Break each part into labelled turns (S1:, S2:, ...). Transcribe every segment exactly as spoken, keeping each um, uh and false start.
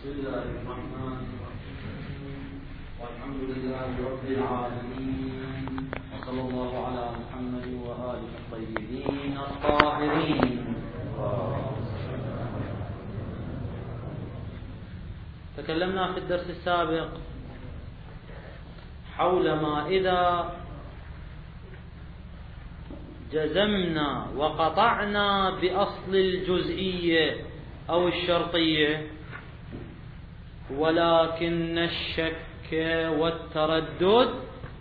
S1: بسم الله الرحمن الرحيم والحمد لله رب العالمين وصلى الله على محمد وآله الطيبين الطاهرين. تكلمنا في الدرس السابق حول ما إذا جزمنا وقطعنا بأصل الجزئية أو الشرطية، ولكن الشك والتردد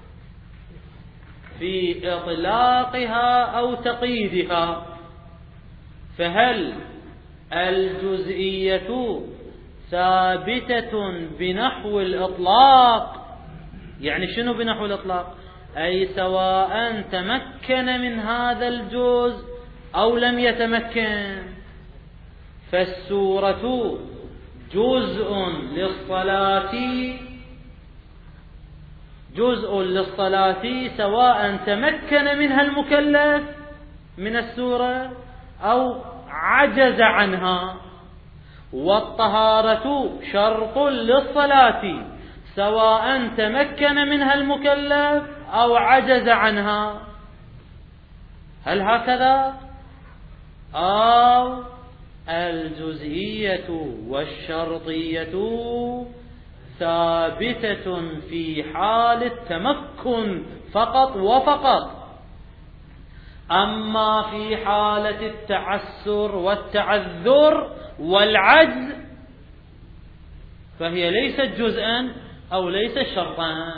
S1: في إطلاقها أو تقييدها، فهل الجزئية ثابتة بنحو الإطلاق؟ يعني شنو بنحو الإطلاق؟ أي سواء تمكن من هذا الجزء أو لم يتمكن، فالسورة جزء للصلاة جزء للصلاة سواء تمكن منها المكلف من السورة أو عجز عنها، والطهارة شرط للصلاة سواء تمكن منها المكلف أو عجز عنها. هل هكذا؟ أو الجزئية والشرطية ثابتة في حال التمكن فقط وفقط، أما في حالة التعسر والتعذر والعجز فهي ليست جزءا أو ليست شرطا.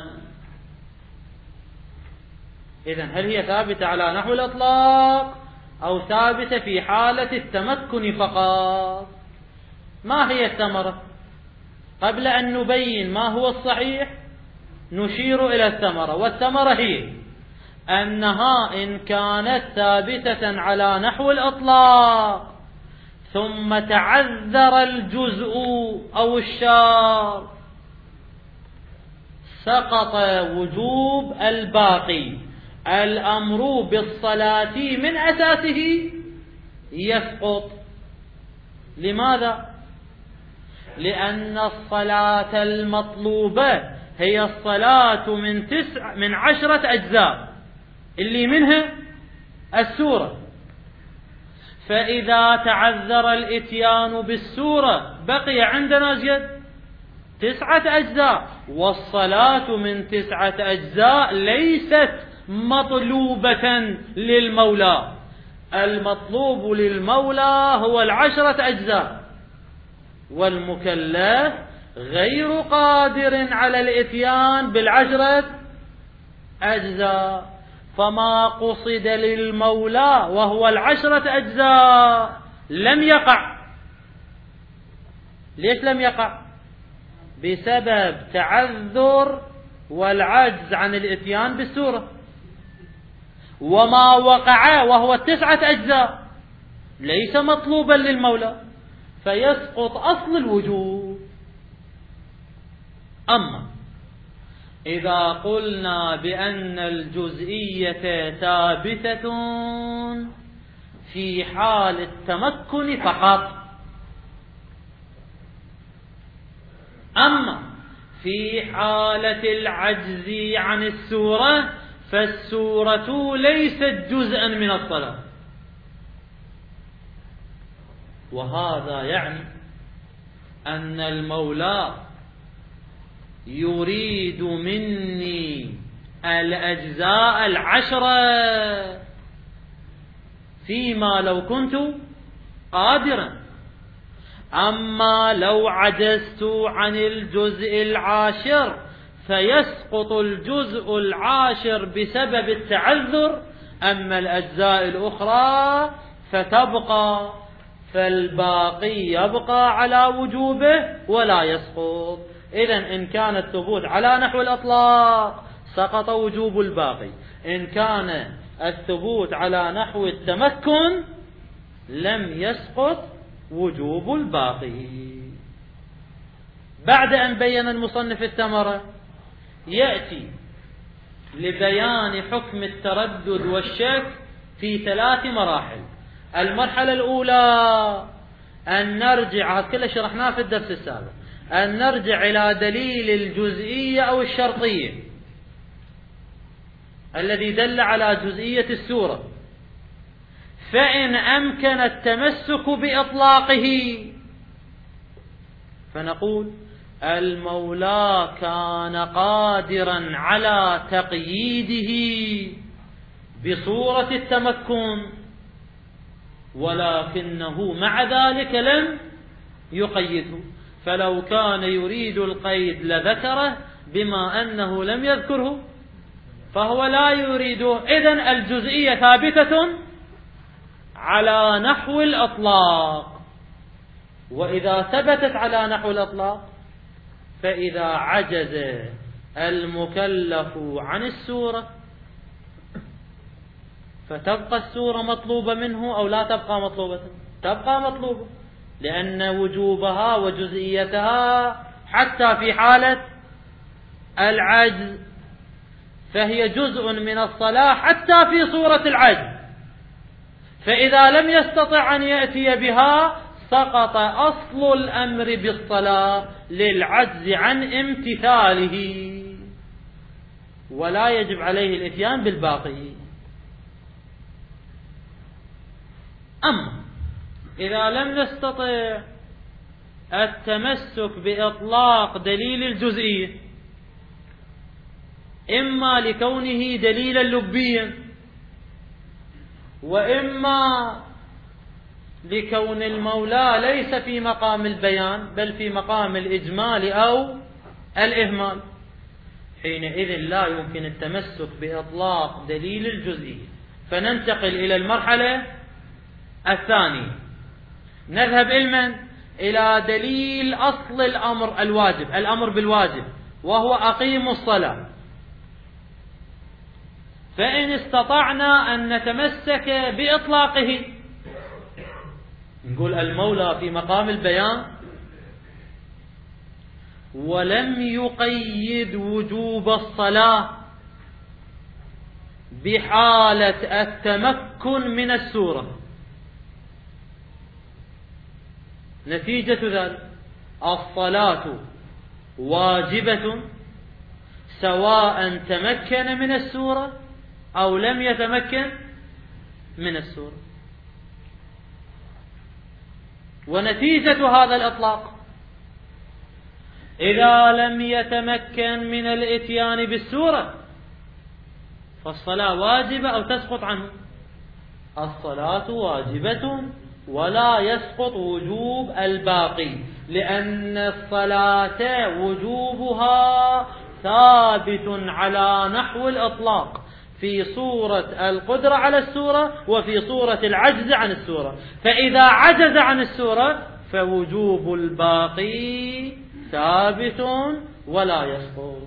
S1: إذن هل هي ثابتة على نحو الإطلاق أو ثابتة في حالة التمكن فقط؟ ما هي الثمرة؟ قبل أن نبين ما هو الصحيح نشير إلى الثمرة، والثمرة هي أنها إن كانت ثابتة على نحو الإطلاق ثم تعذر الجزء أو الشرط سقط وجوب الباقي. الأمر بالصلاة من أساسه يسقط. لماذا؟ لأن الصلاة المطلوبة هي الصلاة من تسع من عشرة أجزاء اللي منها السورة، فإذا تعذر الإتيان بالسورة بقي عندنا زيد تسعة أجزاء، والصلاة من تسعة أجزاء ليست مطلوبة للمولى. المطلوب للمولى هو العشرة أجزاء، والمكلف غير قادر على الإتيان بالعشرة أجزاء، فما قصد للمولى وهو العشرة أجزاء لم يقع. ليش لم يقع؟ بسبب تعذر والعجز عن الإتيان بالسورة. وما وقع وهو التسعة أجزاء ليس مطلوبا للمولى، فيسقط أصل الوجوب. أما إذا قلنا بأن الجزئية ثابتة في حال التمكن فقط، أما في حالة العجز عن السورة فالسورة ليست جزءا من الصلاة، وهذا يعني أن المولى يريد مني الأجزاء العشرة فيما لو كنت قادرا. أما لو عجزت عن الجزء العاشر فيسقط الجزء العاشر بسبب التعذر، أما الأجزاء الأخرى فتبقى، فالباقي يبقى على وجوبه ولا يسقط. إذن إن كان الثبوت على نحو الإطلاق سقط وجوب الباقي، إن كان الثبوت على نحو التمكن لم يسقط وجوب الباقي. بعد أن بين المصنف الثمرة يأتي لبيان حكم التردد والشك في ثلاث مراحل. المرحلة الأولى أن نرجع، هذا كله شرحناه في الدرس السابق، أن نرجع إلى دليل الجزئية أو الشرطية الذي دل على جزئية السورة، فإن أمكن التمسك بإطلاقه فنقول المولى كان قادرا على تقييده بصورة التمكن، ولكنه مع ذلك لم يقيده، فلو كان يريد القيد لذكره، بما أنه لم يذكره فهو لا يريده. إذن الجزئية ثابتة على نحو الإطلاق، وإذا ثبتت على نحو الإطلاق فإذا عجز المكلف عن السورة فتبقى السورة مطلوبة منه أو لا تبقى مطلوبة؟ تبقى مطلوبة، لأن وجوبها وجزئيتها حتى في حالة العجز، فهي جزء من الصلاة حتى في صورة العجز، فإذا لم يستطع أن يأتي بها سقط أصل الأمر بالصلاة للعجز عن امتثاله، ولا يجب عليه الإتيان بالباقي. أما إذا لم نستطع التمسك بإطلاق دليل الجزئية، إما لكونه دليلا لبيا، وإما لكون المولى ليس في مقام البيان بل في مقام الإجمال أو الإهمال، حينئذ لا يمكن التمسك بإطلاق دليل الجزئية، فننتقل إلى المرحلة الثانية. نذهب إلى إلى دليل أصل الأمر الواجب، الأمر بالواجب، وهو أقيموا الصلاة. فإن استطعنا أن نتمسك بإطلاقه نقول المولى في مقام البيان ولم يقيد وجوب الصلاة بحالة التمكن من السورة. نتيجة ذلك الصلاة واجبة سواء تمكن من السورة أو لم يتمكن من السورة. ونتيجة هذا الإطلاق إذا لم يتمكن من الإتيان بالسورة فالصلاة واجبة أو تسقط عنه؟ الصلاة واجبة ولا يسقط وجوب الباقي، لأن الصلاة وجوبها ثابت على نحو الإطلاق في صورة القدرة على السورة وفي صورة العجز عن السورة، فإذا عجز عن السورة فوجوب الباقي ثابت ولا يسقط.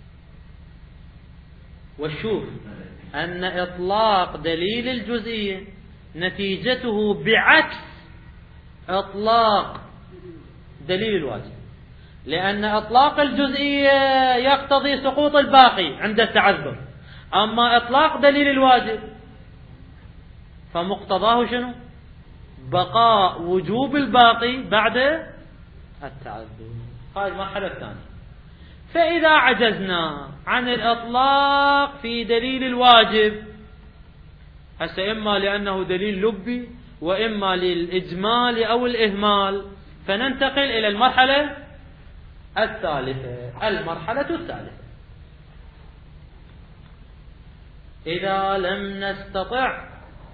S1: وشوف أن إطلاق دليل الجزئية نتيجته بعكس إطلاق دليل الواجب، لأن إطلاق الجزئية يقتضي سقوط الباقي عند التعذر، أما إطلاق دليل الواجب فمقتضاه شنو؟ بقاء وجوب الباقي بعد التعذر. هذه المرحلة الثانية. فإذا عجزنا عن الإطلاق في دليل الواجب، هسه إما لأنه دليل لبي وإما للإجمال أو الإهمال، فننتقل إلى المرحلة الثالثة. المرحلة الثالثة إذا لم نستطع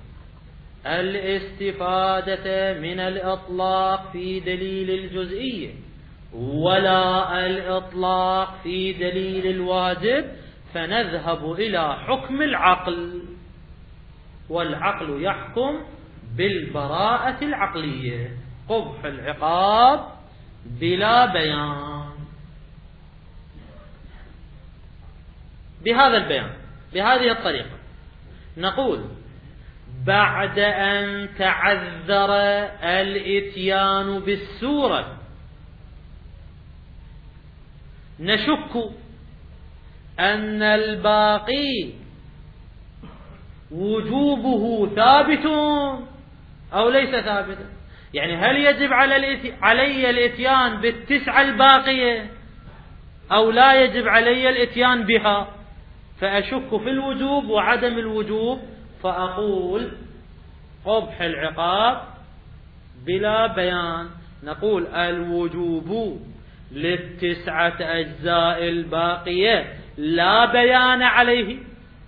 S1: الاستفادة من الإطلاق في دليل الجزئية ولا الإطلاق في دليل الواجب فنذهب إلى حكم العقل، والعقل يحكم بالبراءة العقلية، قبح العقاب بلا بيان. بهذا البيان بهذه الطريقة نقول بعد أن تعذر الإتيان بالسورة نشك أن الباقي وجوبه ثابت أو ليس ثابتا، يعني هل يجب علي الاتيان بالتسعة الباقية أو لا يجب علي الاتيان بها؟ فأشك في الوجوب وعدم الوجوب، فأقول قبح العقاب بلا بيان. نقول الوجوب للتسعة أجزاء الباقية لا بيان عليه،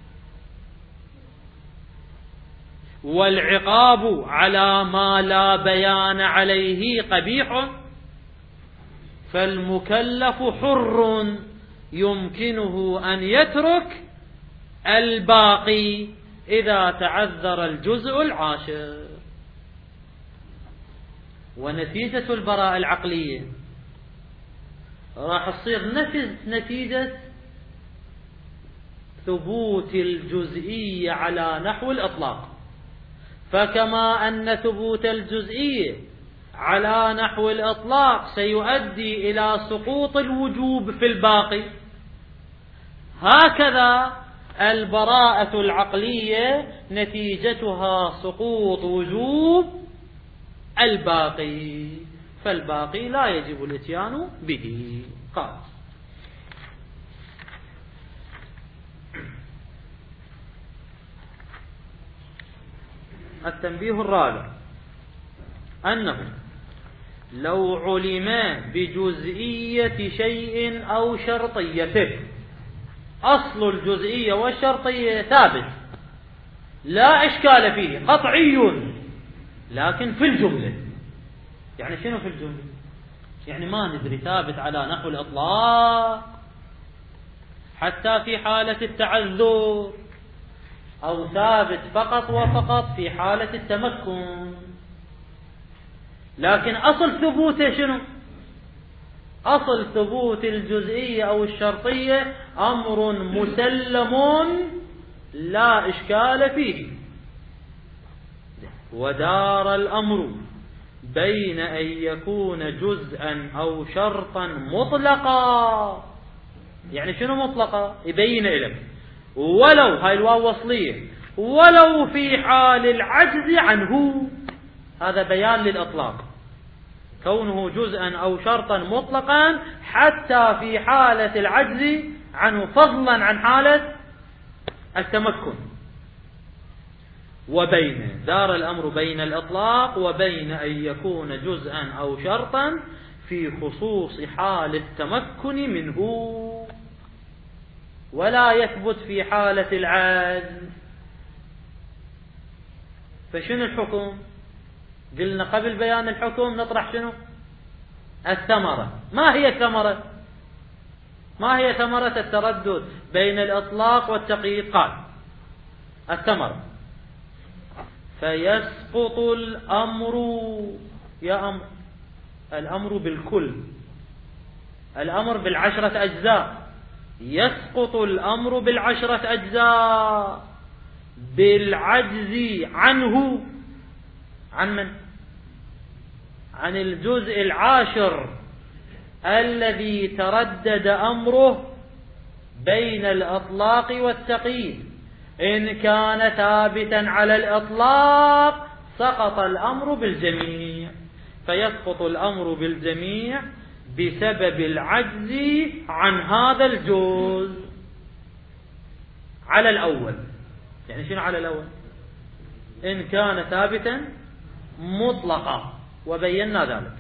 S1: والعقاب على ما لا بيان عليه قبيح، فالمكلف حر يمكنه أن يترك الباقي إذا تعذر الجزء العاشر. ونتيجة البراءة العقلية راح تصير نفس نتيجة ثبوت الجزئية على نحو الإطلاق. فكما أن ثبوت الجزئية على نحو الإطلاق سيؤدي إلى سقوط الوجوب في الباقي، هكذا البراءة العقلية نتيجتها سقوط وجوب الباقي، فالباقي لا يجب الاتيان به. قال التنبيه الرابع أنه لو علم بجزئية شيء أو شرطيته، أصل الجزئية والشرطية ثابت لا إشكال فيه قطعي، لكن في الجملة، يعني شنو في الجملة؟ يعني ما ندري ثابت على نحو الإطلاق حتى في حالة التعذر، أو ثابت فقط وفقط في حالة التمكن. لكن أصل ثبوته شنو؟ أصل ثبوت الجزئية أو الشرطية أمر مسلم لا إشكال فيه. ودار الأمر بين أن يكون جزءا أو شرطا مطلقا. يعني شنو مطلقا؟ يبين إلك ولو، هاي الواو وصلية، ولو في حال العجز عنه، هذا بيان للإطلاق، كونه جزءا أو شرطا مطلقا حتى في حالة العجز عنه، فضلا عن حالة التمكن. وبين دار الأمر بين الإطلاق وبين أن يكون جزءا أو شرطا في خصوص حال التمكن منه، ولا يثبت في حالة العجز. فشنو الحكم؟ قلنا قبل بيان الحكم نطرح شنو؟ الثمرة. ما هي الثمرة؟ ما هي ثمرة التردد بين الإطلاق والتقييد؟ قال الثمرة فيسقط الأمر، يا أمر، الأمر بالكل، الأمر بالعشرة أجزاء، يسقط الأمر بالعشرة أجزاء بالعجز عنه. عن من؟ عن الجزء العاشر الذي تردد أمره بين الإطلاق والتقييد. إن كان ثابتا على الإطلاق سقط الأمر بالجميع، فيسقط الأمر بالجميع بسبب العجز عن هذا الجزء على الأول. يعني شنو على الأول؟ إن كان ثابتا مطلقا، وبينا ذلك.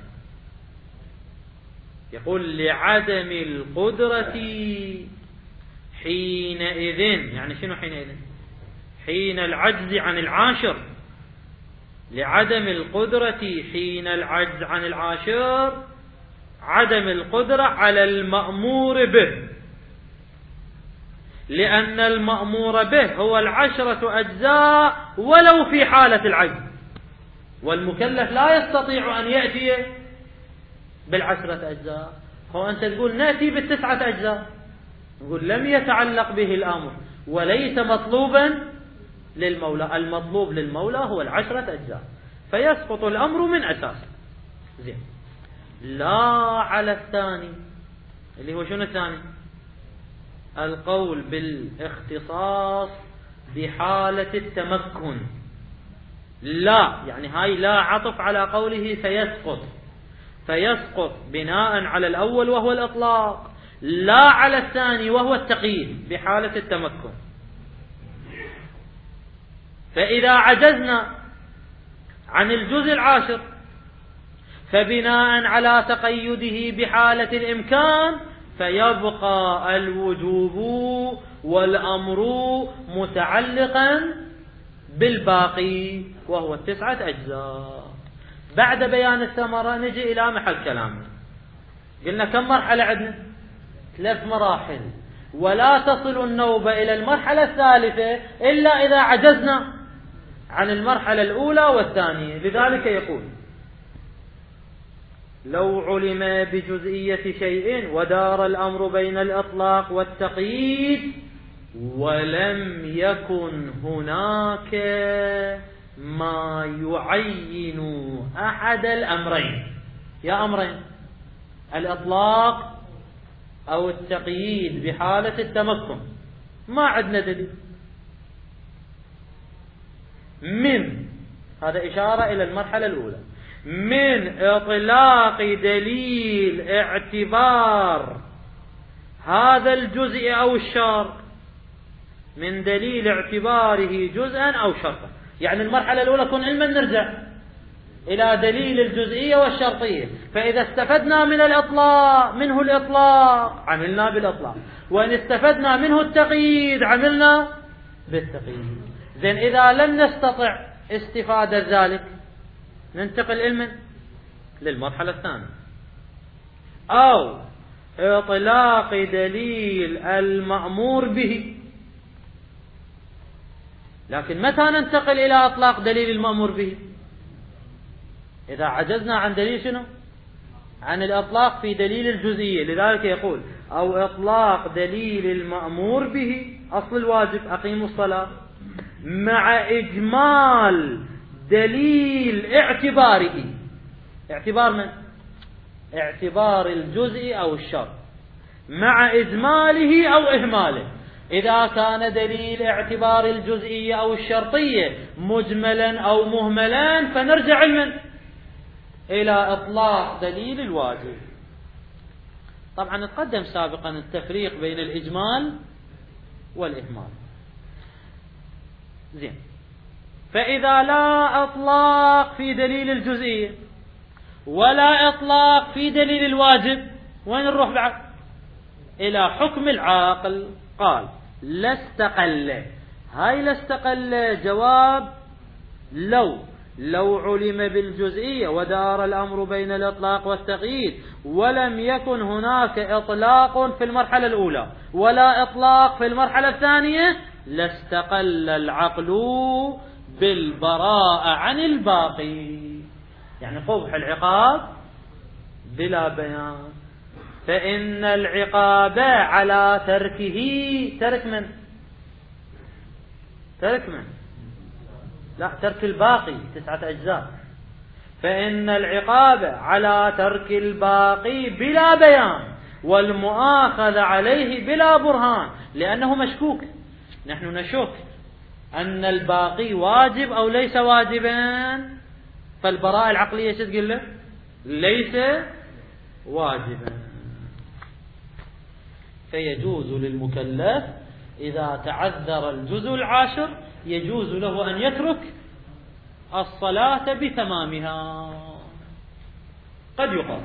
S1: يقول لعدم القدرة حينئذ، يعني شنو حينئذ؟ حين العجز عن العاشر. لعدم القدرة حين العجز عن العاشر، عدم القدرة على المأمور به، لأن المأمور به هو العشرة أجزاء ولو في حالة العجز، والمكلف لا يستطيع أن يأتي بالعشرة أجزاء. هو أنت تقول نأتي بالتسعة أجزاء، نقول لم يتعلق به الأمر وليس مطلوبا للمولى، المطلوب للمولى هو العشرة أجزاء، فيسقط الأمر من أساسه. زين، لا على الثاني اللي هو شنو الثاني؟ القول بالاختصاص بحالة التمكن. لا، يعني هاي لا عطف على قوله فيسقط، فيسقط بناء على الأول وهو الإطلاق، لا على الثاني وهو التقييد بحالة التمكن. فإذا عجزنا عن الجزء العاشر فبناء على تقيده بحالة الإمكان فيبقى الوجوب والأمر متعلقا بالباقي وهو التسعة أجزاء. بعد بيان الثمرة نجي إلى محل كلامنا. قلنا كم مرحلة عندنا؟ ثلاث مراحل، ولا تصل النوبة إلى المرحلة الثالثة إلا إذا عجزنا عن المرحلة الأولى والثانية. لذلك يقول: لو علم بجزئية شيء ودار الأمر بين الإطلاق والتقييد ولم يكن هناك ما يعين أحد الأمرين. يا أمرين: الإطلاق أو التقييد بحالة التمكن. ما عندنا دليل من، هذا إشارة إلى المرحلة الأولى، من إطلاق دليل اعتبار هذا الجزء أو الشرط، من دليل اعتباره جزءا أو شرطا. يعني المرحلة الأولى كن علما نرجع إلى دليل الجزئية والشرطية، فإذا استفدنا من الإطلاق منه الإطلاق عملنا بالإطلاق، وإن استفدنا منه التقييد عملنا بالتقييد. زين، إذا لم نستطع استفادة ذلك ننتقل علما للمرحلة الثانية، أو إطلاق دليل المأمور به. لكن متى ننتقل إلى إطلاق دليل المأمور به؟ إذا عجزنا عن دليل شنو؟ عن الإطلاق في دليل الجزئية. لذلك يقول: أو إطلاق دليل المأمور به، أصل الواجب أقيموا الصلاة، مع إجمال دليل اعتباره. اعتبار من؟ اعتبار الجزء أو الشرط، مع إجماله أو إهماله. إذا كان دليل اعتبار الجزئية أو الشرطية مجملا أو مهملا فنرجع علما إلى إطلاق دليل الواجب. طبعا تقدم سابقا التفريق بين الإجمال والإهمال. زين، فإذا لا إطلاق في دليل الجزئية ولا إطلاق في دليل الواجب، وين نروح بعد؟ إلى حكم العاقل. قال: لا استقل. هاي لا استقل جواب لو لو علم بالجزئية ودار الأمر بين الإطلاق والتقييد ولم يكن هناك إطلاق في المرحلة الأولى ولا إطلاق في المرحلة الثانية لاستقل العقل بالبراءة عن الباقي. يعني قبح العقاب بلا بيان، فإن العقاب على تركه ترك من؟ ترك من؟ لا، ترك الباقي تسعة أجزاء. فإن العقاب على ترك الباقي بلا بيان والمؤاخذ عليه بلا برهان، لأنه مشكوك. نحن نشك أن الباقي واجب أو ليس واجبا، فالبراءة العقلية شو تقول له؟ ليس واجبا. فيجوز للمكلف إذا تعذر الجزء العاشر يجوز له أن يترك الصلاة بتمامها. قد يقال: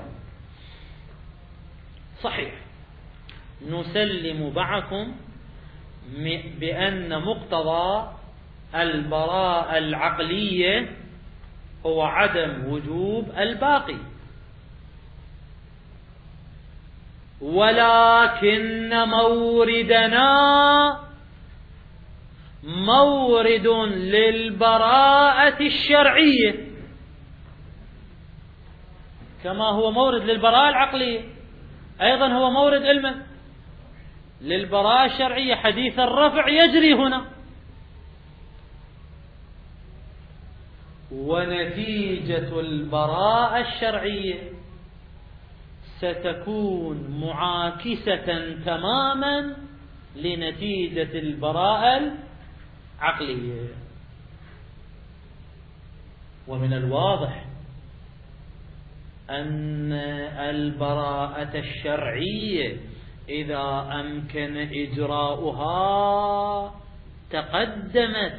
S1: صحيح، نسلم معكم بأن مقتضى البراءة العقلية هو عدم وجوب الباقي، ولكن موردنا مورد للبراءة الشرعية كما هو مورد للبراءة العقلية، أيضا هو مورد علما للبراءة الشرعية. حديث الرفع يجري هنا، ونتيجة البراءة الشرعية ستكون معاكسة تماما لنتيجة البراءة العقلية. ومن الواضح أن البراءة الشرعية إذا أمكن إجراؤها تقدمت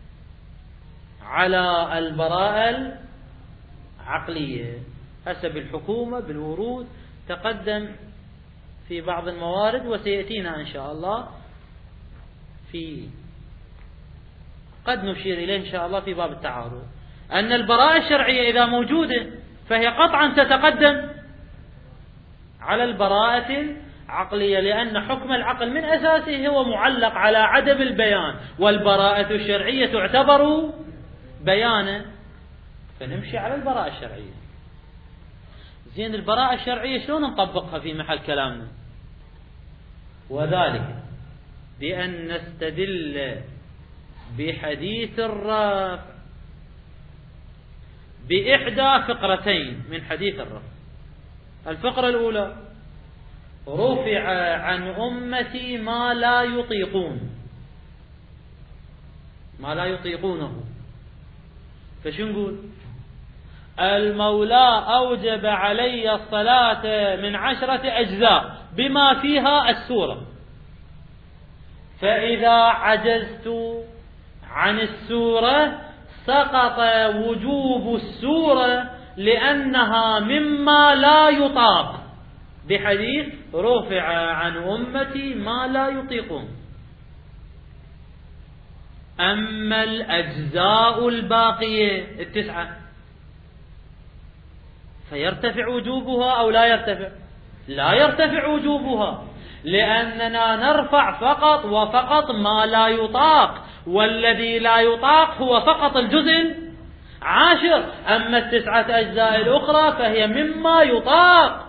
S1: على البراءة العقلية حسب الحكومة بالورود، تقدم في بعض الموارد وسيأتينا إن شاء الله في قد نشير إليه إن شاء الله في باب التعارض، أن البراءة الشرعية إذا موجودة فهي قطعا تتقدم على البراءة العقلية، لأن حكم العقل من أساسه هو معلق على عدم البيان، والبراءة الشرعية تعتبر بيانا، فنمشي على البراءة الشرعية. زين، البراءة الشرعية شلون نطبقها في محل كلامنا؟ وذلك بأن نستدل بحديث الرفع بإحدى فقرتين من حديث الرفع. الفقرة الأولى: رفع عن أمتي ما لا يطيقون، ما لا يطيقونه. فشو نقول؟ المولى أوجب علي الصلاة من عشرة أجزاء بما فيها السورة، فإذا عجزت عن السورة سقط وجوب السورة لأنها مما لا يطاق، بحديث رفع عن أمتي ما لا يطيقون. أما الأجزاء الباقية التسعة فيرتفع وجوبها أو لا يرتفع؟ لا يرتفع وجوبها، لأننا نرفع فقط وفقط ما لا يطاق، والذي لا يطاق هو فقط الجزء العاشر، أما التسعة أجزاء الأخرى فهي مما يطاق.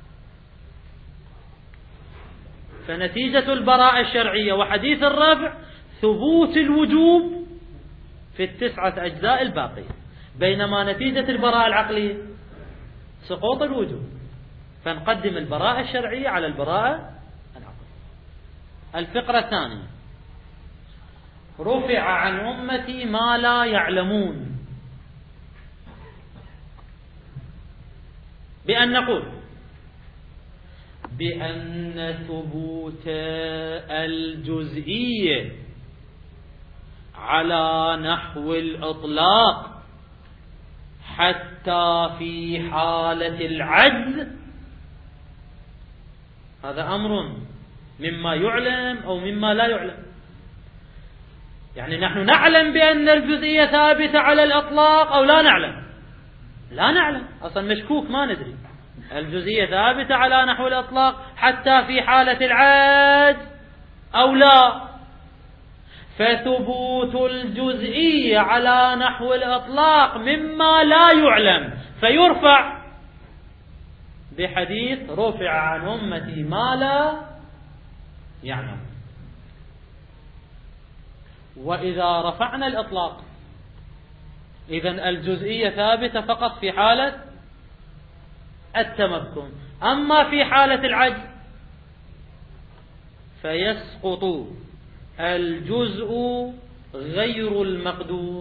S1: فنتيجة البراءة الشرعية وحديث الرفع ثبوت الوجوب في التسعة أجزاء الباقية، بينما نتيجة البراءة العقلية سقوط الوجوب، فنقدم البراءة الشرعية على البراءة العقلية. الفقرة الثانية: رفع عن أمتي ما لا يعلمون، بأن نقول بأن ثبوت الجزئية على نحو الإطلاق حتى في حالة العجز هذا أمر مما يعلم أو مما لا يعلم. يعني نحن نعلم بأن الجزئية ثابتة على الإطلاق أو لا نعلم؟ لا نعلم، أصلا مشكوك ما ندري. الجزئية ثابتة على نحو الإطلاق حتى في حالة العجز أو لا؟ فثبوت الجزئية على نحو الإطلاق مما لا يعلم، فيرفع بحديث رفع عن أمتي ما لا يعلم. وإذا رفعنا الإطلاق إذن الجزئية ثابتة فقط في حالة التمكن، أما في حالة العجز فيسقط الجزء غير المقدور،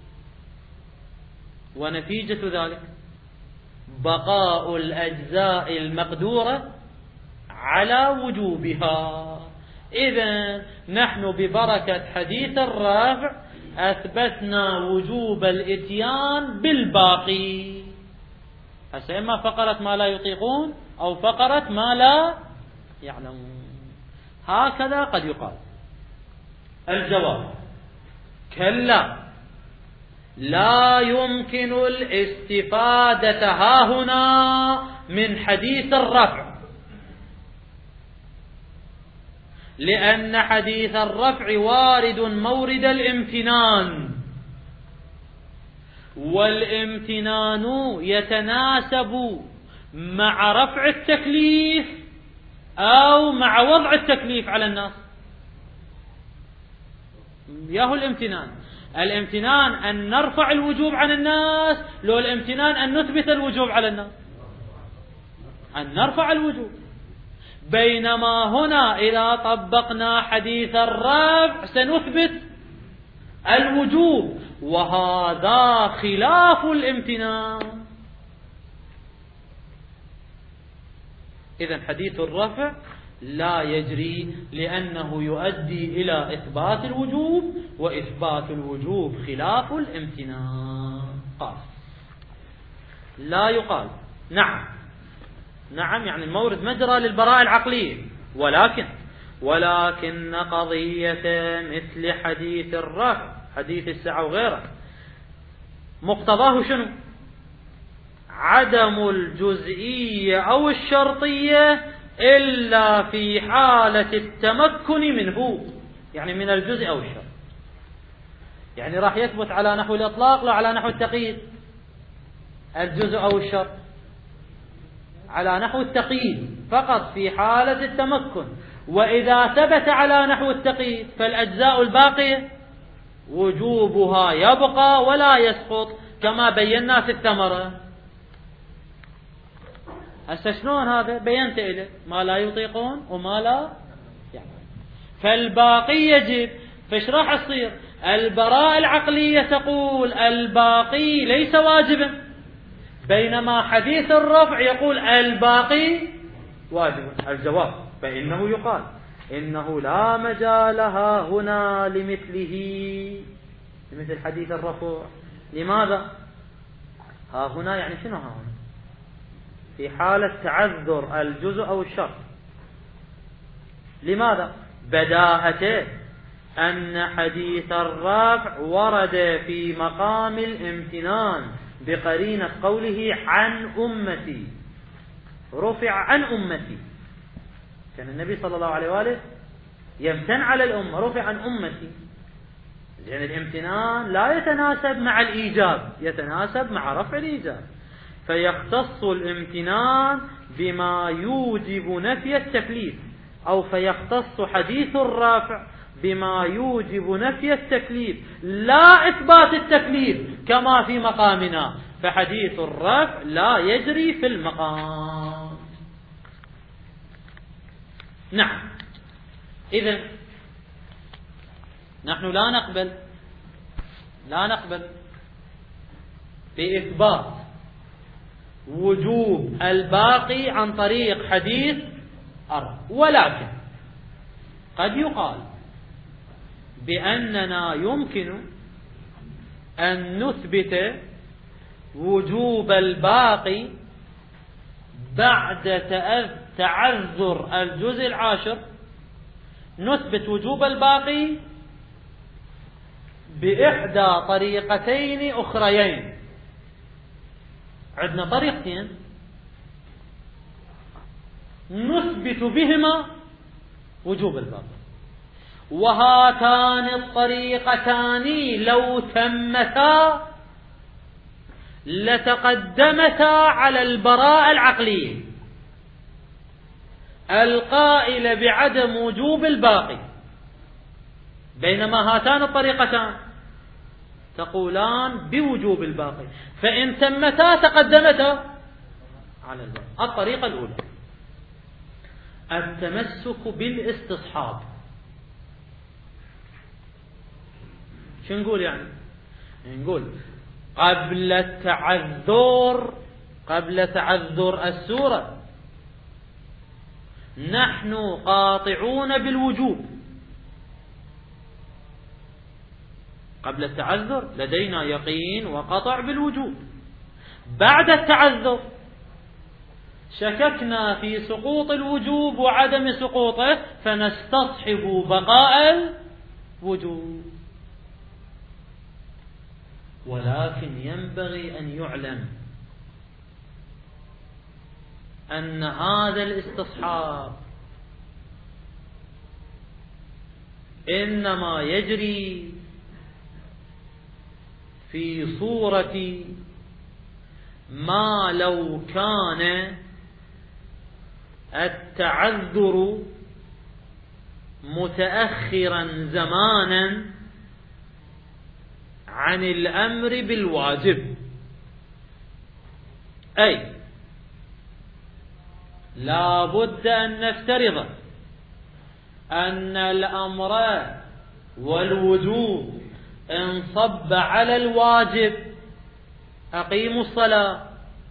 S1: ونتيجة ذلك بقاء الأجزاء المقدورة على وجوبها. إذن نحن ببركة حديث الرفع أثبتنا وجوب الإتيان بالباقي. هسه إما فقرة ما لا يطيقون أو فقرة ما لا يعلمون، هكذا قد يقال. الجواب: كلا، لا يمكن الاستفادة هاهنا من حديث الرفع، لأن حديث الرفع وارد مورد الامتنان، والامتنان يتناسب مع رفع التكليف أو مع وضع التكليف على الناس. ياهو الامتنان، الامتنان أن نرفع الوجوب عن الناس، لو الامتنان أن نثبت الوجوب على الناس، أن نرفع الوجوب. بينما هنا إذا طبقنا حديث الرفع سنثبت الوجوب، وهذا خلاف الامتنان. إذن حديث الرفع لا يجري لأنه يؤدي إلى إثبات الوجوب، وإثبات الوجوب خلاف الامتنان. قال لا يقال نعم نعم يعني المورد مجرى للبراءة العقلية، ولكن ولكن قضية مثل حديث الرفع، حديث السعة وغيره، مقتضاه شنو؟ عدم الجزئية أو الشرطية إلا في حالة التمكن منه، يعني من الجزء أو الشرط. يعني راح يثبت على نحو الإطلاق لا على نحو التقييد؟ الجزء أو الشرط على نحو التقييد فقط في حالة التمكن. وإذا ثبت على نحو التقييد فالأجزاء الباقية وجوبها يبقى ولا يسقط، كما بينا في الثمرة. هسه شلون هذا؟ بينت إليه ما لا يطيقون وما لا يعني. فالباقي يجب. فايش راح يصير؟ البراءة العقلية تقول الباقي ليس واجبا، بينما حديث الرفع يقول الباقي واجب. الجواب فإنه يقال إنه لا مجالها هنا لمثله، لمثل حديث الرفع. لماذا؟ ها هنا يعني شنو ها هنا؟ في حالة تعذر الجزء أو الشرط. لماذا؟ بداهته أن حديث الرفع ورد في مقام الامتنان بقرينة قوله عن أمتي، رفع عن أمتي، كان النبي صلى الله عليه وآله يمتن على الأمة، رفع عن أمتي. لأن الامتنان لا يتناسب مع الإيجاب، يتناسب مع رفع الإيجاب، فيختص الامتنان بما يوجب نفي التكليف، أو فيختص حديث الرافع بما يوجب نفي التكليف لا إثبات التكليف كما في مقامنا. فحديث الرفع لا يجري في المقام. نعم. إذن نحن لا نقبل لا نقبل بإثبات وجوب الباقي عن طريق حديث الرفع، ولكن قد يقال بأننا يمكن أن نثبت وجوب الباقي بعد تعذر الجزء العاشر. نثبت وجوب الباقي بإحدى طريقتين أخريين. عندنا طريقتين نثبت بهما وجوب الباقي، وهاتان الطريقتان لو تمتا لتقدمتا على البراءة العقلية القائلة بعدم وجوب الباقي، بينما هاتان الطريقتان تقولان بوجوب الباقي، فإن تمتا تقدمتا على الباقي. الطريقة الأولى التمسك بالاستصحاب. شو نقول يعني؟ نقول قبل التعذر قبل تعذر السورة نحن قاطعون بالوجوب. قبل التعذر لدينا يقين وقطع بالوجوب. بعد التعذر شككنا في سقوط الوجوب وعدم سقوطه فنستصحب بقاء الوجوب. ولكن ينبغي أن يعلم أن هذا الاستصحاب إنما يجري في صورة ما لو كان التعذر متأخرا زمانا عن الأمر بالواجب. أي لا بد أن نفترض أن الأمر والوجوب انصب على الواجب أقيموا الصلاة،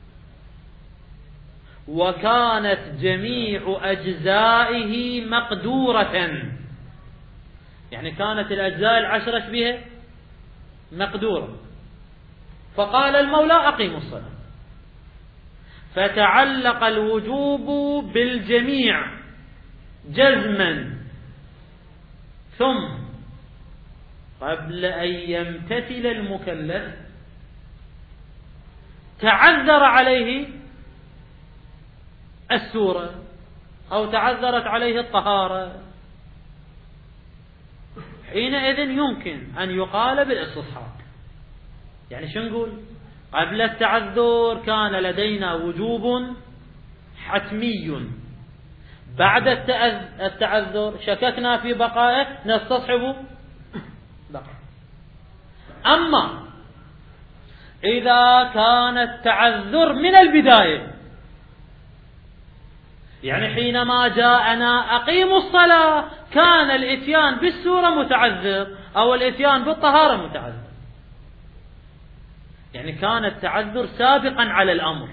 S1: وكانت جميع أجزائه مقدورة، يعني كانت الأجزاء العشرة بها مقدورة، فقال المولى أقيموا الصلاة، فتعلق الوجوب بالجميع جزما، ثم قبل أن يمتثل المكلف تعذر عليه السورة أو تعذرت عليه الطهارة، حينئذ يمكن أن يقال بالاستصحاب. يعني شو نقول؟ قبل التعذر كان لدينا وجوب حتمي، بعد التعذر شككنا في بقائه نستصحب بقى. أما إذا كان التعذر من البداية، يعني حينما جاءنا أقيموا الصلاة كان الإتيان بالسورة متعذر أو الإتيان بالطهارة متعذر، يعني كان التعذر سابقا على الأمر،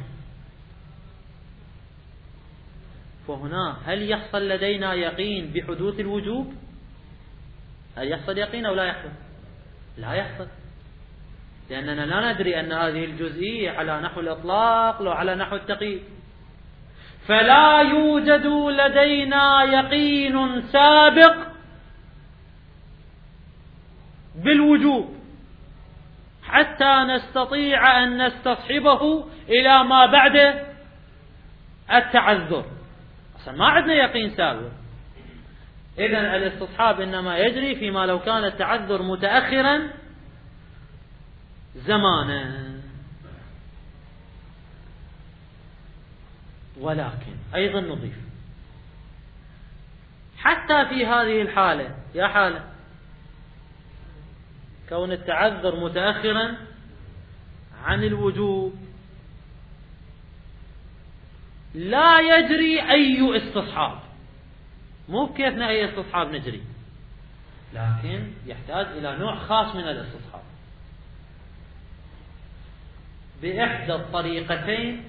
S1: فهنا هل يحصل لدينا يقين بحدوث الوجوب؟ هل يحصل يقين أو لا يحصل؟ لا يحصل، لأننا لا ندري أن هذه الجزئية على نحو الإطلاق لو على نحو التقييد، فلا يوجد لدينا يقين سابق بالوجوب حتى نستطيع أن نستصحبه إلى ما بعد التعذر، أصلا ما عندنا يقين سابق. إذن الاستصحاب إنما يجري فيما لو كان التعذر متأخرا زمانا. ولكن أيضا نضيف حتى في هذه الحالة، يا حالة كون التعذر متأخرا عن الوجوب، لا يجري أي استصحاب، مو بكيفنا أي استصحاب نجري، لكن يحتاج إلى نوع خاص من الاستصحاب بإحدى الطريقتين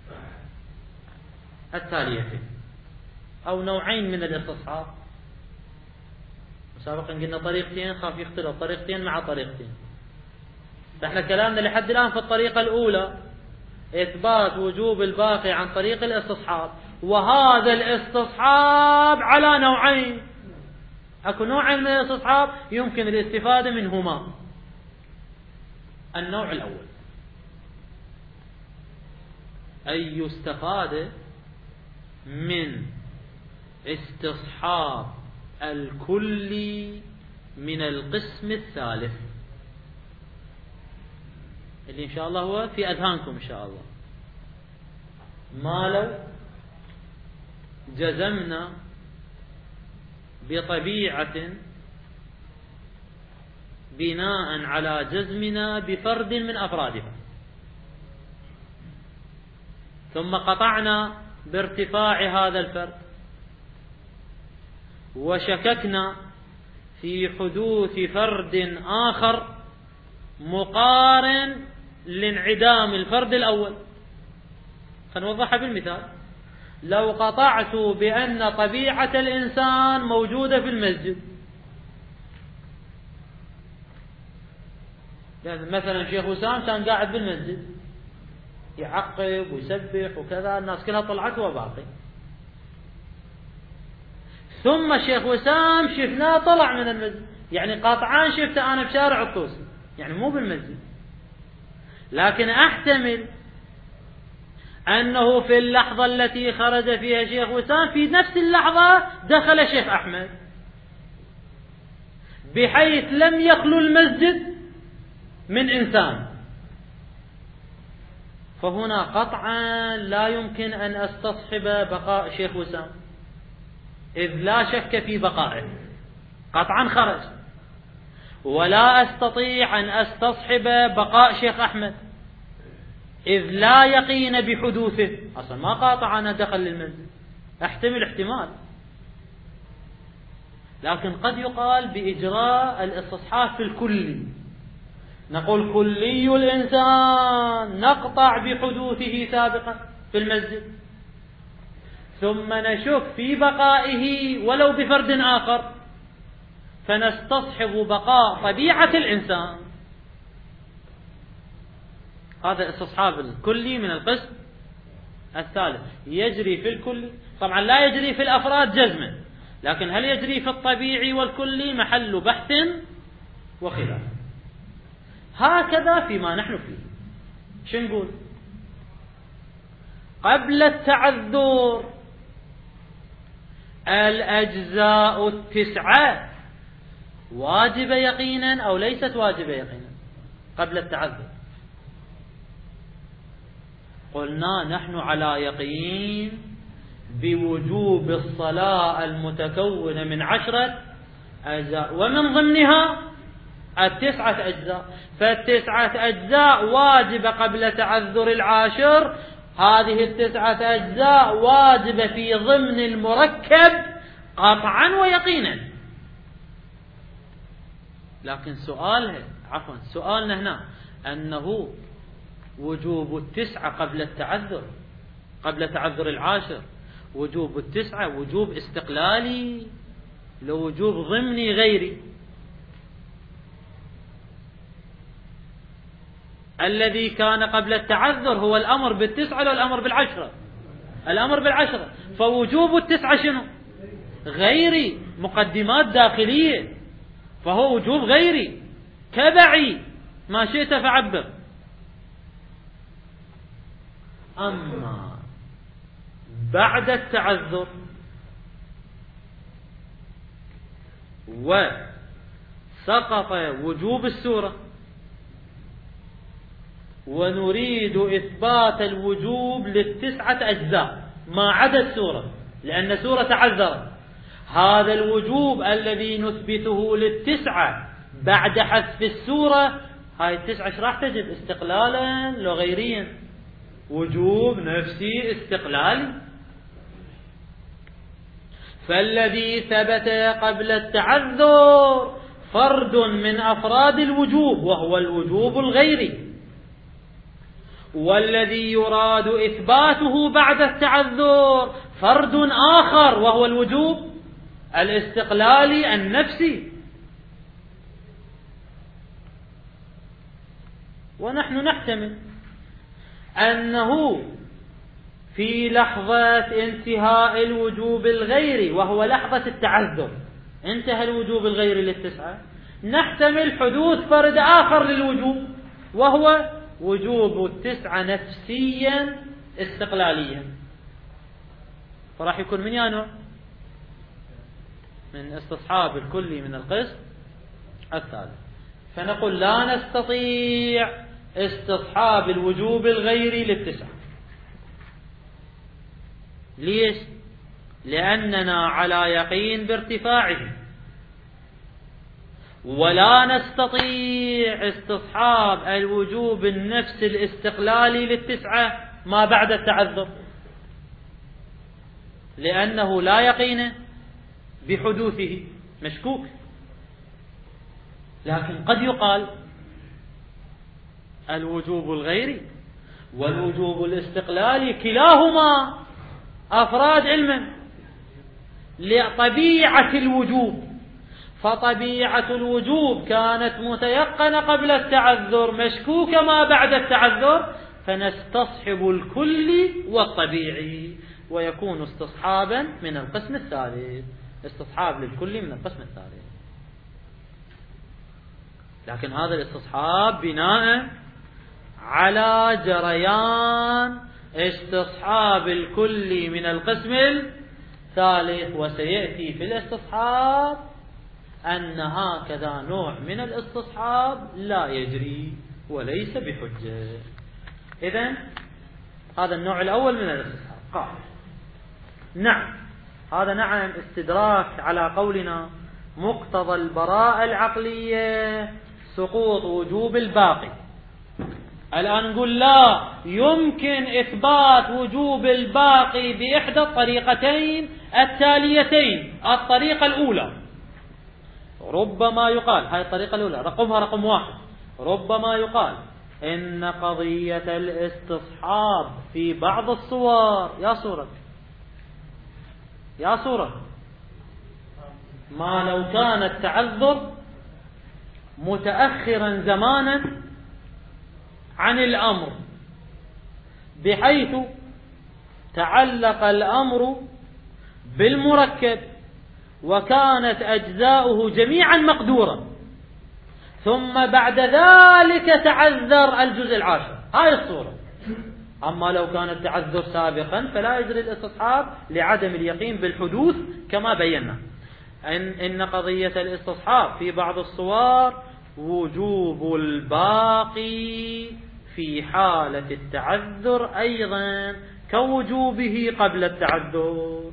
S1: التاليتين، أو نوعين من الاستصحاب. سابقا قلنا طريقتين، خاف يختلف طريقتين مع طريقتين، فإحنا كلامنا لحد الآن في الطريقة الأولى إثبات وجوب الباقي عن طريق الاستصحاب، وهذا الاستصحاب على نوعين، أكو نوعين من الاستصحاب يمكن الاستفادة منهما. النوع الأول أن يستفاد من استصحاب الكلي من القسم الثالث، اللي إن شاء الله هو في أذهانكم إن شاء الله. ما لو جزمنا بطبيعة بناء على جزمنا بفرد من أفرادها، ثم قطعنا بارتفاع هذا الفرد، وشككنا في حدوث فرد آخر مقارن لانعدام الفرد الأول. سنوضحها بالمثال. لو قطعت بأن طبيعة الإنسان موجودة في المسجد، يعني مثلا شيخ وسام كان قاعد بالمسجد يعقب ويسبح وكذا، الناس كلها طلعت وباقي، ثم شيخ وسام شفناه طلع من المسجد، يعني قاطعان شفته أنا بشارع الطوسي، يعني مو بالمسجد، لكن أحتمل أنه في اللحظة التي خرج فيها شيخ وسام في نفس اللحظة دخل شيخ أحمد، بحيث لم يخلو المسجد من إنسان، فهنا قطعا لا يمكن أن أستصحب بقاء شيخ وسام، إذ لا شك في بقائه، قطعا خرج، ولا أستطيع أن أستصحب بقاء شيخ أحمد، إذ لا يقين بحدوثه، أصلا ما قاطع أنا دخل للمنزل، أحتمل احتمال، لكن قد يقال بإجراء الاستصحاب في الكل، نقول كلي الإنسان نقطع بحدوثه سابقا في المسجد، ثم نشك في بقائه ولو بفرد آخر، فنستصحب بقاء طبيعة الإنسان. هذا استصحاب الكلي من القسم الثالث، يجري في الكلي، طبعا لا يجري في الأفراد جزما، لكن هل يجري في الطبيعي والكلي محل بحث وخلاف. هكذا فيما نحن فيه. شو نقول؟ قبل التعذر الأجزاء التسعة واجبة يقينا أو ليست واجبة يقينا؟ قبل التعذر قلنا نحن على يقين بوجوب الصلاة المتكونة من عشرة أجزاء، ومن ضمنها التسعة أجزاء، فالتسعة أجزاء واجبة قبل تعذر العاشر، هذه التسعة أجزاء واجبة في ضمن المركب قطعا ويقينا. لكن سؤالها عفوا سؤالنا هنا أنه وجوب التسعة قبل التعذر قبل تعذر العاشر وجوب التسعة وجوب استقلالي لو وجوب ضمني غيري؟ الذي كان قبل التعذر هو الأمر بالتسعة ولا الأمر بالعشرة؟ الأمر بالعشرة، فوجوب التسعة شنو؟ غيري، مقدمات داخلية، فهو وجوب غيري تبعي، ما شئت فعبر. أما بعد التعذر وسقط وجوب السورة ونريد إثبات الوجوب للتسعة أجزاء ما عدا السورة، لأن السورة تعذرت، هذا الوجوب الذي نثبته للتسعة بعد حذف السورة، هاي التسعة ايش راح تجد؟ استقلالا لو غيريا؟ وجوب نفسي استقلالي. فالذي ثبت قبل التعذر فرد من أفراد الوجوب وهو الوجوب الغيري، والذي يراد إثباته بعد التعذر فرد آخر وهو الوجوب الاستقلالي النفسي. ونحن نحتمل أنه في لحظة انتهاء الوجوب الغيري وهو لحظة التعذر انتهى الوجوب الغيري للتسعة، نحتمل حدوث فرد آخر للوجوب وهو وجوب التسعة نفسيا استقلاليا، فراح يكون من يانو من استصحاب الكلي من القسم الثالث. فنقول لا نستطيع استصحاب الوجوب الغيري للتسعة. ليش؟ لأننا على يقين بارتفاعه، ولا نستطيع استصحاب الوجوب النفس الاستقلالي للتسعة ما بعد التعذر، لأنه لا يقين بحدوثه، مشكوك. لكن قد يقال الوجوب الغيري والوجوب الاستقلالي كلاهما أفراد علما لطبيعة الوجوب، فطبيعة الوجوب كانت متيقنة قبل التعذر مشكوكة ما بعد التعذر، فنستصحب الكلي والطبيعي ويكون استصحابا من القسم الثالث، استصحاب للكلي من القسم الثالث. لكن هذا الاستصحاب بناء على جريان استصحاب الكلي من القسم الثالث، وسيأتي في الاستصحاب أن هكذا نوع من الاستصحاب لا يجري وليس بحجة. إذن هذا النوع الأول من الاستصحاب قال نعم، هذا نعم استدراك على قولنا مقتضى البراءة العقلية سقوط وجوب الباقي. الآن نقول لا يمكن إثبات وجوب الباقي بإحدى الطريقتين التاليتين. الطريقة الأولى ربما يقال، هاي الطريقة الأولى رقمها رقم واحد، ربما يقال إن قضية الاستصحاب في بعض الصور يا صورة يا صورة ما لو كان التعذر متأخرا زمانا عن الأمر بحيث تعلق الأمر بالمركب وكانت أجزاؤه جميعا مقدورة، ثم بعد ذلك تعذر الجزء العاشر، هاي الصورة. أما لو كان التعذر سابقا فلا يجري الاستصحاب لعدم اليقين بالحدوث كما بينا. إن, إن قضية الاستصحاب في بعض الصور وجوب الباقي في حالة التعذر أيضا كوجوبه قبل التعذر.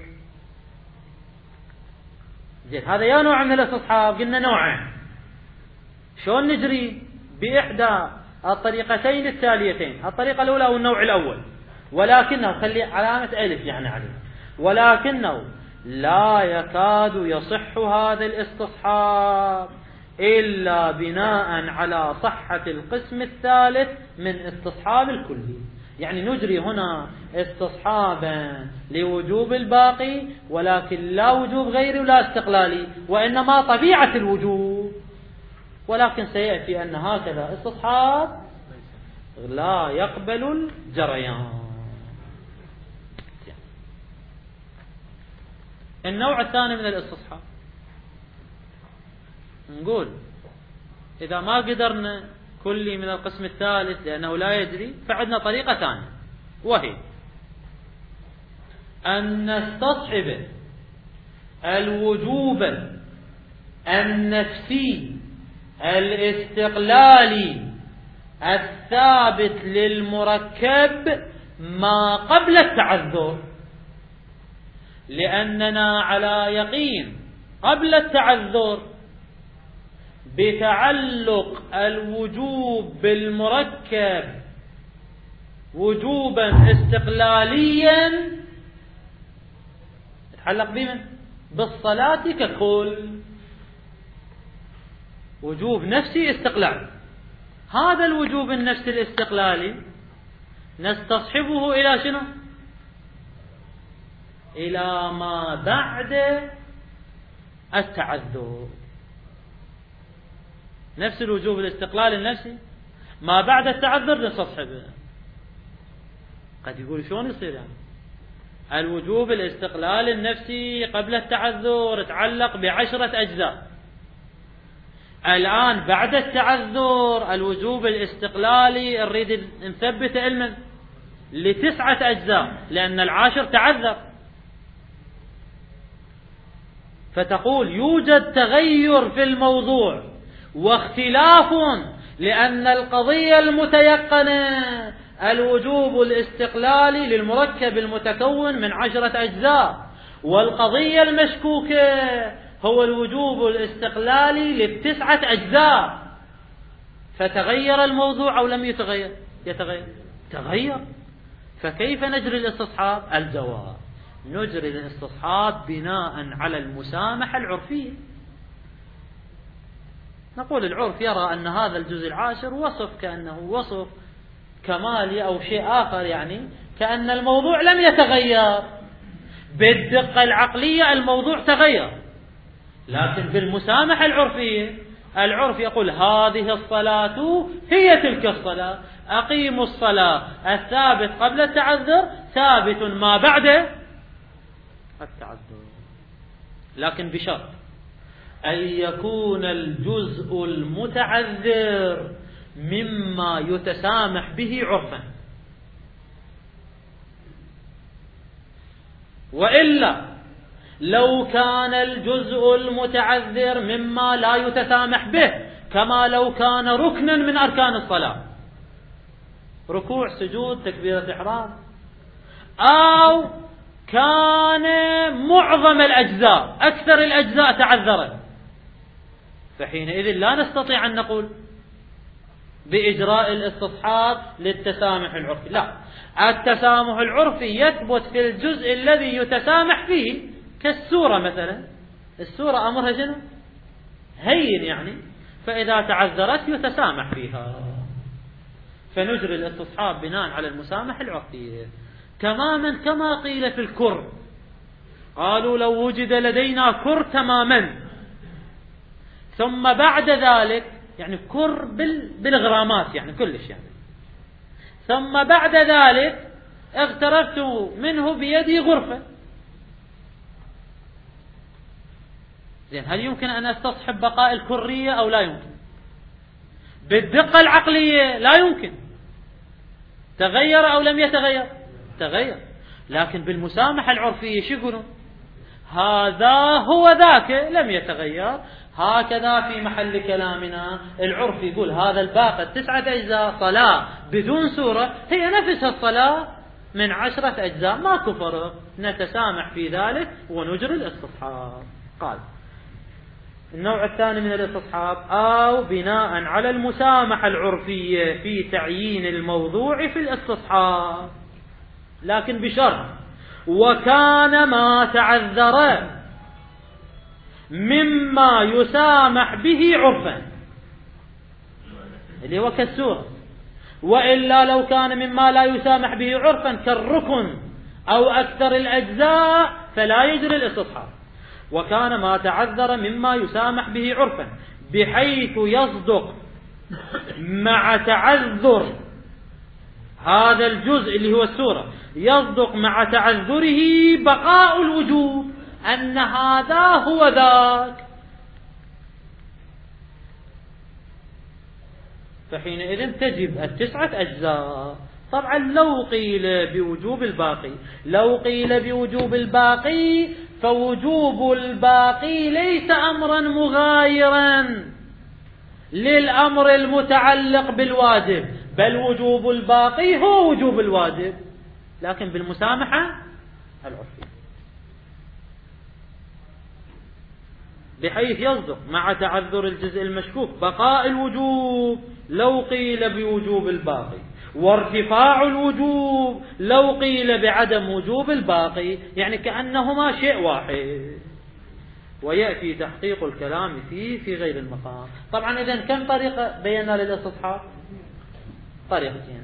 S1: زين، هذا يا نوع من الاستصحاب. قلنا نوعين، شلون نجري بإحدى الطريقتين التاليتين. الطريقة الأولى أو النوع الأول، ولكنه خلي علامة ألف يعني عليه، ولكنه لا يكاد يصح هذا الاستصحاب إلا بناء على صحة القسم الثالث من استصحاب الكلي. يعني نجري هنا استصحابا لوجوب الباقي، ولكن لا وجوب غيري ولا استقلالي، وإنما طبيعة الوجوب. ولكن سيأتي أن هكذا استصحاب لا يقبل الجريان. النوع الثاني من الاستصحاب نقول إذا ما قدرنا كلي من القسم الثالث لأنه لا يجري، فعندنا طريقة ثانية، وهي أن نستصحب الوجوب النفسي الاستقلالي الثابت للمركب ما قبل التعذر، لأننا على يقين قبل التعذر بتعلق الوجوب بالمركب وجوبا استقلاليا يتعلق بمن؟ بالصلاة ككل، وجوب نفسي استقلالي. هذا الوجوب النفسي الاستقلالي نستصحبه إلى شنو؟ إلى ما بعد التعذر. نفس الوجوب الاستقلالي النفسي ما بعد التعذر نستصحبه. قد يقول شلون يصير يعني؟ الوجوب الاستقلالي النفسي قبل التعذر يتعلق بعشرة أجزاء، الآن بعد التعذر الوجوب الاستقلالي نريد نثبت علما لتسعة أجزاء لأن العاشر تعذر. فتقول يوجد تغير في الموضوع واختلاف، لأن القضية المتيقنة الوجوب الاستقلالي للمركب المتكون من عشرة أجزاء، والقضية المشكوكة هو الوجوب الاستقلالي للتسعة أجزاء. فتغير الموضوع أو لم يتغير؟ يتغير تغير. فكيف نجري الاستصحاب؟ الجواب نجري الاستصحاب بناء على المسامحة العرفية. نقول العرف يرى أن هذا الجزء العاشر وصف كأنه وصف كمالي أو شيء آخر، يعني كأن الموضوع لم يتغير. بالدقة العقلية الموضوع تغير، لكن بالمسامحة العرفية العرف يقول هذه الصلاة هي تلك الصلاة، أقيموا الصلاة الثابت قبل التعذر ثابت ما بعد التعذر، لكن بشرط أن يكون الجزء المتعذر مما يتسامح به عرفا، وإلا لو كان الجزء المتعذر مما لا يتسامح به، كما لو كان ركنا من أركان الصلاة، ركوع سجود تكبيرة إحرام، أو كان معظم الأجزاء أكثر الأجزاء تعذرت، فحينئذ لا نستطيع أن نقول بإجراء الاستصحاب للتسامح العرفي. لا، التسامح العرفي يثبت في الجزء الذي يتسامح فيه، كالسورة مثلا. السورة أمرها شنو؟ هين يعني، فإذا تعذرت يتسامح فيها، فنجري الاستصحاب بناء على المسامحة العرفية تماما كما قيل في الكر. قالوا لو وجد لدينا كر تماما ثم بعد ذلك يعني كر بالغرامات يعني كلش يعني ثم بعد ذلك اغترفت منه بيدي غرفة، زين هل يمكن أن استصحب بقاء الكرية أو لا يمكن؟ بالدقة العقلية لا يمكن. تغير أو لم يتغير؟ تغير. لكن بالمسامحة العرفية شو يقولون؟ هذا هو ذاك لم يتغير. هكذا في محل كلامنا العرف يقول هذا الباقي التسعة أجزاء صلاة بدون سورة هي نفسها الصلاة من عشرة أجزاء، ماكو فرق، نتسامح في ذلك ونجري الاستصحاب. قال النوع الثاني من الاستصحاب أو بناء على المسامحة العرفية في تعيين الموضوع في الاستصحاب، لكن بشرط وكان ما تعذر مما يسامح به عرفا اللي هو كالسورة، وإلا لو كان مما لا يسامح به عرفا كالركن أو أكثر الأجزاء فلا يجري الاستصحاب. وكان ما تعذر مما يسامح به عرفا بحيث يصدق مع تعذر هذا الجزء اللي هو السورة، يصدق مع تعذره بقاء الوجوب أن هذا هو ذاك، فحينئذ تجب التسعة أجزاء. طبعا لو قيل بوجوب الباقي لو قيل بوجوب الباقي فوجوب الباقي ليس أمرا مغايرا للأمر المتعلق بالواجب، بل وجوب الباقي هو وجوب الواجب، لكن بالمسامحة العرفية بحيث يصدق مع تعذر الجزء المشكوك بقاء الوجوب لو قيل بوجوب الباقي، وارتفاع الوجوب لو قيل بعدم وجوب الباقي، يعني كأنهما شيء واحد، ويأتي تحقيق الكلام فيه في غير المقام. طبعا إذن كم طريقة بينا للاستصحاب؟ طريقتين،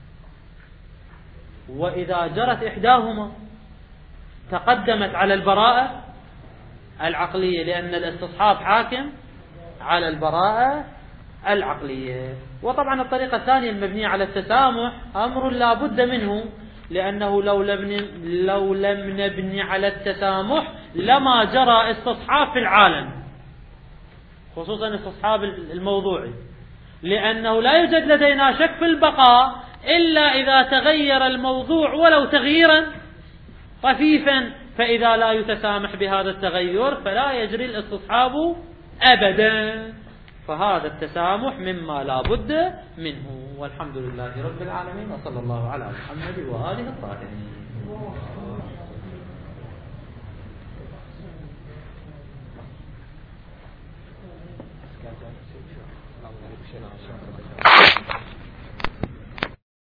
S1: وإذا جرت إحداهما تقدمت على البراءة العقلية، لأن الاستصحاب حاكم على البراءة العقلية. وطبعا الطريقة الثانية المبنية على التسامح أمر لا بد منه، لأنه لو لم لو لم نبني على التسامح لما جرى استصحاب في العالم، خصوصا استصحاب الموضوعي، لأنه لا يوجد لدينا شك في البقاء إلا إذا تغير الموضوع ولو تغييرا طفيفا، فإذا لا يتسامح بهذا التغير فلا يجري الاستصحاب أبدا. فهذا التسامح مما لا بد منه. والحمد لله رب العالمين، وصلى الله على محمد وآله الطاهرين.